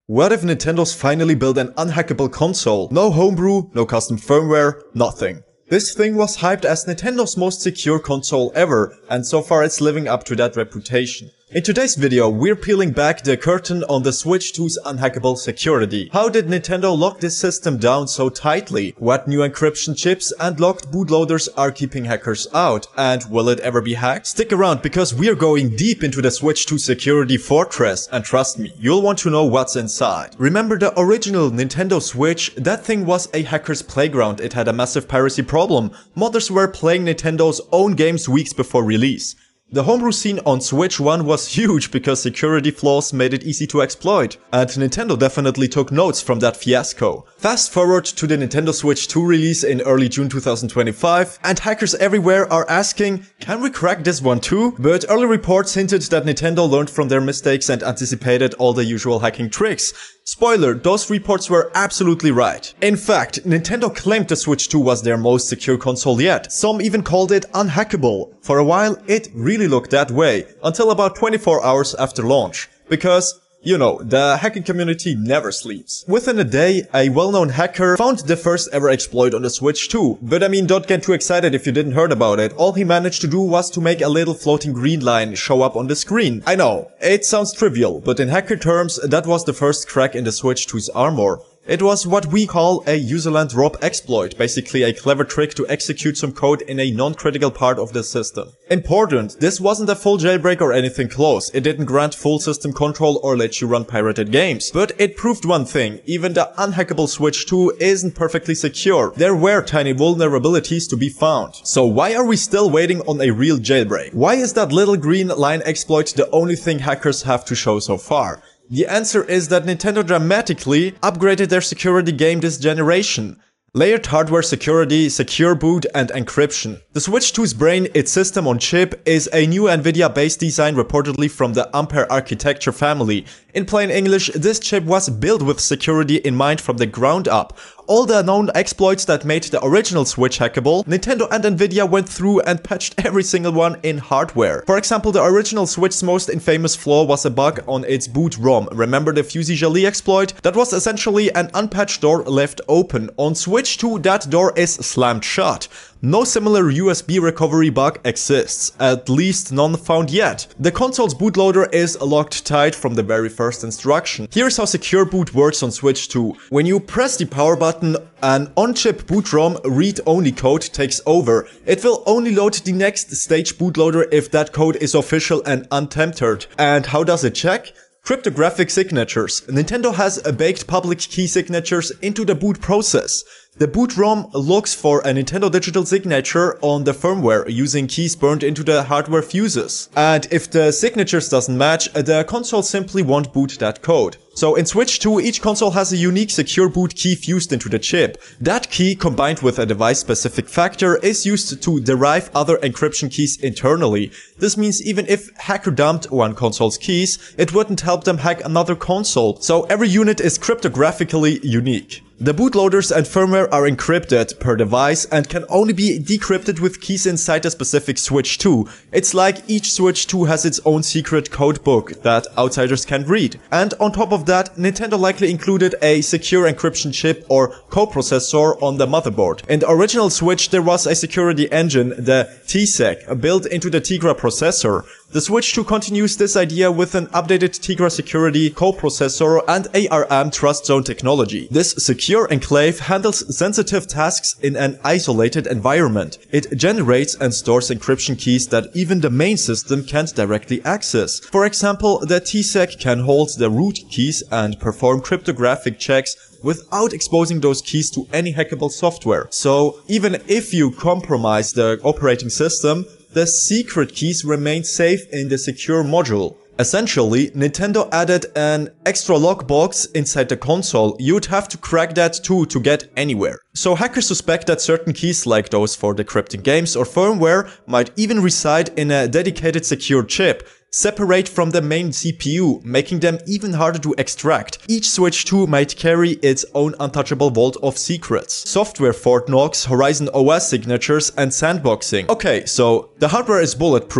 What if Nintendo's finally built an unhackable console? No homebrew, no custom firmware, nothing. This thing was hyped as Nintendo's most secure console ever, and so far it's living up to that reputation. In today's video, we're peeling back the curtain on the Switch 2's unhackable security. How did Nintendo lock this system down so tightly? What new encryption chips and locked bootloaders are keeping hackers out? And will it ever be hacked? Stick around because we're going deep into the Switch 2 security fortress, and trust me, you'll want to know what's inside. Remember the original Nintendo Switch? That thing was a hacker's playground. It had a massive piracy problem. Modders were playing Nintendo's own games weeks before release. The homebrew scene on Switch 1 was huge because security flaws made it easy to exploit, and Nintendo definitely took notes from that fiasco. Fast forward to the Nintendo Switch 2 release in early June 2025, and hackers everywhere are asking, can we crack this one too? But early reports hinted that Nintendo learned from their mistakes and anticipated all the usual hacking tricks. Spoiler, those reports were absolutely right. In fact, Nintendo claimed the Switch 2 was their most secure console yet. Some even called it unhackable. For a while, it really looked that way, until about 24 hours after launch. Because, you know, the hacking community never sleeps. Within a day, a well-known hacker found the first ever exploit on the Switch 2. But I mean, don't get too excited if you didn't heard about it. All he managed to do was to make a little floating green line show up on the screen. I know, it sounds trivial, but in hacker terms, that was the first crack in the Switch 2's armor. It was what we call a userland rob exploit, basically a clever trick to execute some code in a non-critical part of the system. Important, this wasn't a full jailbreak or anything close. It didn't grant full system control or let you run pirated games. But it proved one thing, even the unhackable Switch 2 isn't perfectly secure. There were tiny vulnerabilities to be found. So why are we still waiting on a real jailbreak? Why is that little green line exploit the only thing hackers have to show so far? The answer is that Nintendo dramatically upgraded their security game this generation. Layered hardware security, secure boot, and encryption. The Switch 2's brain, its system on chip, is a new Nvidia-based design reportedly from the Ampere architecture family. In plain English, this chip was built with security in mind from the ground up. All the known exploits that made the original Switch hackable, Nintendo and Nvidia went through and patched every single one in hardware. For example, the original Switch's most infamous flaw was a bug on its boot ROM. Remember the Fusey Jolie exploit? That was essentially an unpatched door left open. On Switch 2, that door is slammed shut. No similar USB recovery bug exists, at least none found yet. The console's bootloader is locked tight from the very first instruction. Here's how secure boot works on Switch 2. When you press the power button, an on-chip boot ROM read-only code takes over. It will only load the next stage bootloader if that code is official and untempered. And how does it check? Cryptographic signatures. Nintendo has baked public key signatures into the boot process. The boot ROM looks for a Nintendo digital signature on the firmware using keys burned into the hardware fuses. And if the signatures doesn't match, the console simply won't boot that code. So in Switch 2, each console has a unique secure boot key fused into the chip. That key, combined with a device-specific factor, is used to derive other encryption keys internally. This means even if hacker dumped one console's keys, it wouldn't help them hack another console. So every unit is cryptographically unique. The bootloaders and firmware are encrypted per device and can only be decrypted with keys inside a specific Switch 2. It's like each Switch 2 has its own secret code book that outsiders can't read. And on top of that, Nintendo likely included a secure encryption chip or coprocessor on the motherboard. In the original Switch, there was a security engine, the T-Sec, built into the Tegra processor. The Switch 2 continues this idea with an updated Tegra security coprocessor and ARM Trust Zone technology. This secure enclave handles sensitive tasks in an isolated environment. It generates and stores encryption keys that even the main system can't directly access. For example, the T-Sec can hold the root keys and perform cryptographic checks without exposing those keys to any hackable software. So even if you compromise the operating system, the secret keys remain safe in the secure module. Essentially, Nintendo added an extra lockbox inside the console. You'd have to crack that too to get anywhere. So hackers suspect that certain keys like those for decrypting games or firmware might even reside in a dedicated secure chip, separate from the main CPU, making them even harder to extract. Each Switch 2 might carry its own untouchable vault of secrets. Software Fort Knox, Horizon OS signatures, and sandboxing. Okay, so the hardware is bulletproof,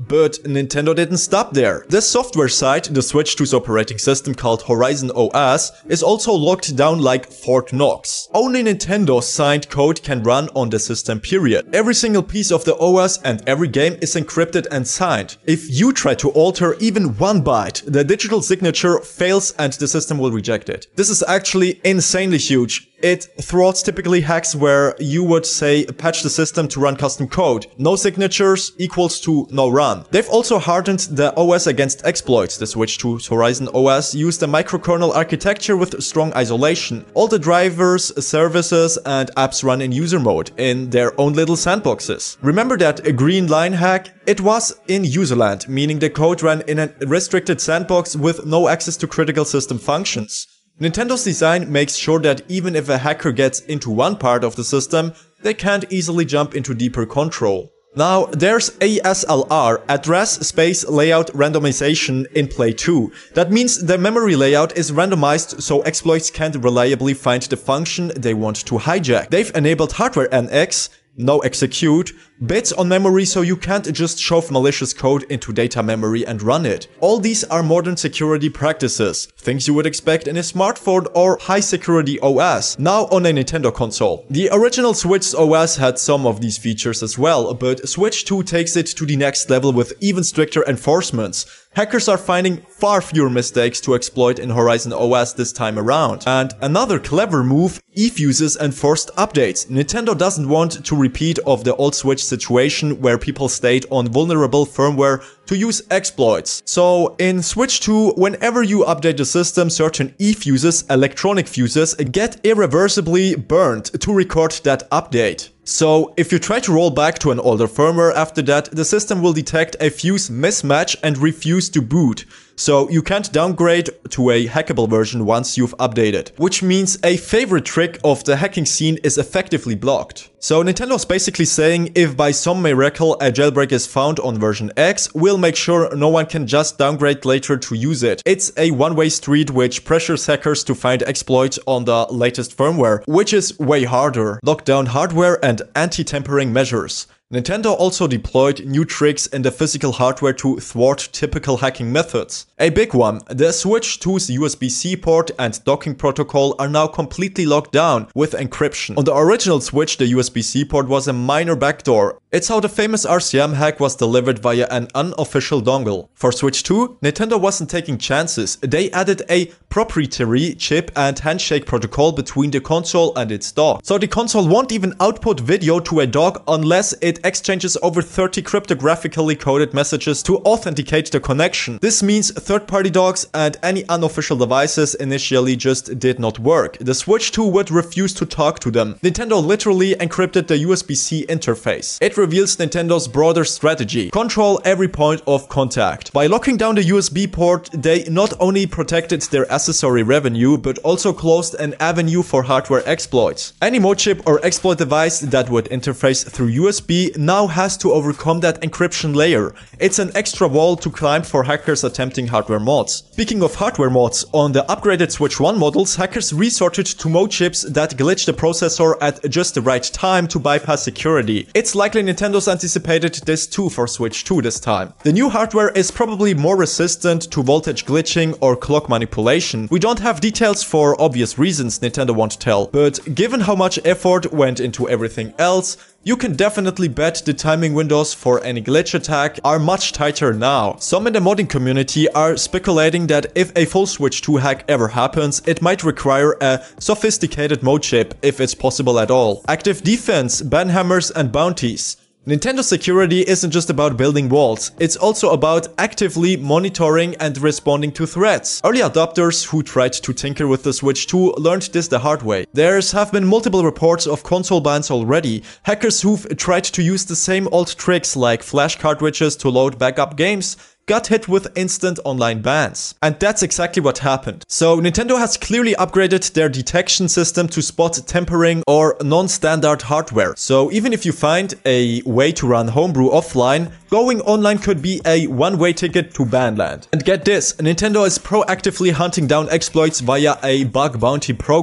But Nintendo didn't stop there. The software side, the Switch 2's operating system called Horizon OS, is also locked down like Fort Knox. Only Nintendo signed code can run on the system, period. Every single piece of the OS and every game is encrypted and signed. If you try to alter even one byte, the digital signature fails and the system will reject it. This is actually insanely huge. It thwarts typically hacks where you would say patch the system to run custom code. No signatures equals to no run. They've also hardened the OS against exploits. The Switch 2's Horizon OS used a microkernel architecture with strong isolation. All the drivers, services and apps run in user mode in their own little sandboxes. Remember that green line hack? It was in userland, meaning the code ran in a restricted sandbox with no access to critical system functions. Nintendo's design makes sure that even if a hacker gets into one part of the system, they can't easily jump into deeper control. Now, there's ASLR, Address Space Layout Randomization, in Play 2. That means the memory layout is randomized so exploits can't reliably find the function they want to hijack. They've enabled hardware NX, no execute, bits on memory so you can't just shove malicious code into data memory and run it. All these are modern security practices, things you would expect in a smartphone or high security OS, now on a Nintendo console. The original Switch's OS had some of these features as well, but Switch 2 takes it to the next level with even stricter enforcements. Hackers are finding far fewer mistakes to exploit in Horizon OS this time around. And another clever move, eFuses and forced updates. Nintendo doesn't want to repeat of the old Switch situation where people stayed on vulnerable firmware to use exploits. So in Switch 2, whenever you update the system, certain eFuses, electronic fuses, get irreversibly burned to record that update. So if you try to roll back to an older firmware after that, the system will detect a fuse mismatch and refuse to boot. So you can't downgrade to a hackable version once you've updated. Which means a favorite trick of the hacking scene is effectively blocked. So Nintendo's basically saying if by some miracle a jailbreak is found on version X, we'll make sure no one can just downgrade later to use it. It's a one-way street which pressures hackers to find exploits on the latest firmware, which is way harder. Lock down hardware and anti-tampering measures. Nintendo also deployed new tricks in the physical hardware to thwart typical hacking methods. A big one, the Switch 2's USB-C port and docking protocol are now completely locked down with encryption. On the original Switch, the USB-C port was a minor backdoor. It's how the famous RCM hack was delivered via an unofficial dongle. For Switch 2, Nintendo wasn't taking chances. They added a proprietary chip and handshake protocol between the console and its dock. So the console won't even output video to a dock unless it exchanges over 30 cryptographically coded messages to authenticate the connection. This means third-party docks and any unofficial devices initially just did not work. The Switch 2 would refuse to talk to them. Nintendo literally encrypted the USB-C interface. It reveals Nintendo's broader strategy. Control every point of contact. By locking down the USB port, they not only protected their accessory revenue, but also closed an avenue for hardware exploits. Any mod chip or exploit device that would interface through USB now has to overcome that encryption layer. It's an extra wall to climb for hackers attempting hardware mods. Speaking of hardware mods, on the upgraded Switch 1 models, hackers resorted to mod chips that glitch the processor at just the right time to bypass security. It's likely Nintendo's anticipated this too for Switch 2 this time. The new hardware is probably more resistant to voltage glitching or clock manipulation. We don't have details for obvious reasons Nintendo won't tell, but given how much effort went into everything else, you can definitely bet the timing windows for any glitch attack are much tighter now. Some in the modding community are speculating that if a full Switch 2 hack ever happens, it might require a sophisticated mod chip, if it's possible at all. Active defense, banhammers and bounties. Nintendo security isn't just about building walls, it's also about actively monitoring and responding to threats. Early adopters who tried to tinker with the Switch 2 learned this the hard way. There have been multiple reports of console bans already. Hackers who've tried to use the same old tricks like flash cartridges to load backup games got hit with instant online bans. And that's exactly what happened. So Nintendo has clearly upgraded their detection system to spot tampering or non-standard hardware. So even if you find a way to run Homebrew offline, going online could be a one-way ticket to banland. And get this, Nintendo is proactively hunting down exploits via a bug bounty program.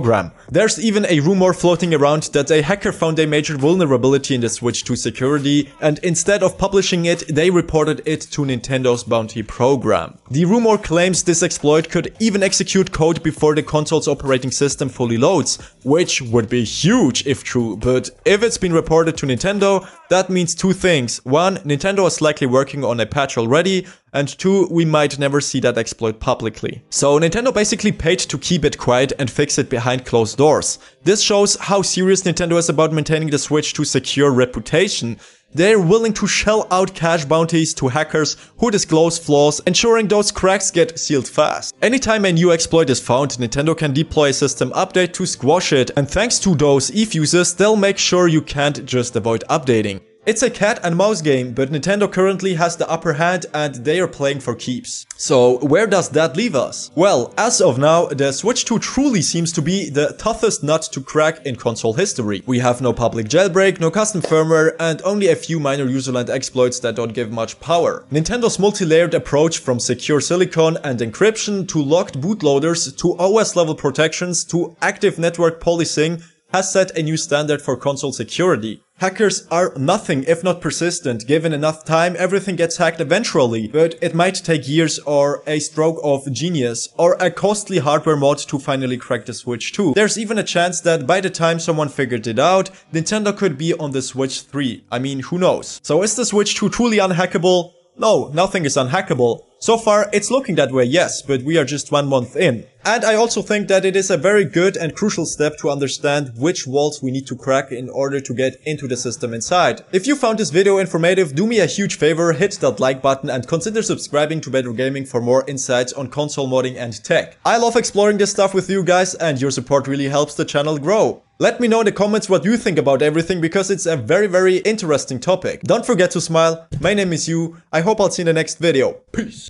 There's even a rumor floating around that a hacker found a major vulnerability in the Switch 2 security, and instead of publishing it, they reported it to Nintendo's bounty program. The rumor claims this exploit could even execute code before the console's operating system fully loads, which would be huge if true, but if it's been reported to Nintendo, that means two things. One, Nintendo is likely working on a patch already, and two, we might never see that exploit publicly. So Nintendo basically paid to keep it quiet and fix it behind closed doors. This shows how serious Nintendo is about maintaining the Switch 2's secure reputation. They're willing to shell out cash bounties to hackers who disclose flaws, ensuring those cracks get sealed fast. Anytime a new exploit is found, Nintendo can deploy a system update to squash it, and thanks to those e-fuses, they'll make sure you can't just avoid updating. It's a cat and mouse game, but Nintendo currently has the upper hand and they are playing for keeps. So where does that leave us? Well, as of now, the Switch 2 truly seems to be the toughest nut to crack in console history. We have no public jailbreak, no custom firmware, and only a few minor userland exploits that don't give much power. Nintendo's multi-layered approach from secure silicon and encryption to locked bootloaders to OS level protections to active network policing has set a new standard for console security. Hackers are nothing if not persistent. Given enough time, everything gets hacked eventually, but it might take years or a stroke of genius or a costly hardware mod to finally crack the Switch 2. There's even a chance that by the time someone figured it out, Nintendo could be on the Switch 3. I mean, who knows? So is the Switch 2 truly unhackable? No, nothing is unhackable. So far, it's looking that way, yes, but we are just 1 month in. And I also think that it is a very good and crucial step to understand which walls we need to crack in order to get into the system inside. If you found this video informative, do me a huge favor, hit that like button and consider subscribing to Bedrock Gaming for more insights on console modding and tech. I love exploring this stuff with you guys and your support really helps the channel grow. Let me know in the comments what you think about everything because it's a very interesting topic. Don't forget to smile. My name is Yu. I hope I'll see you in the next video. Peace.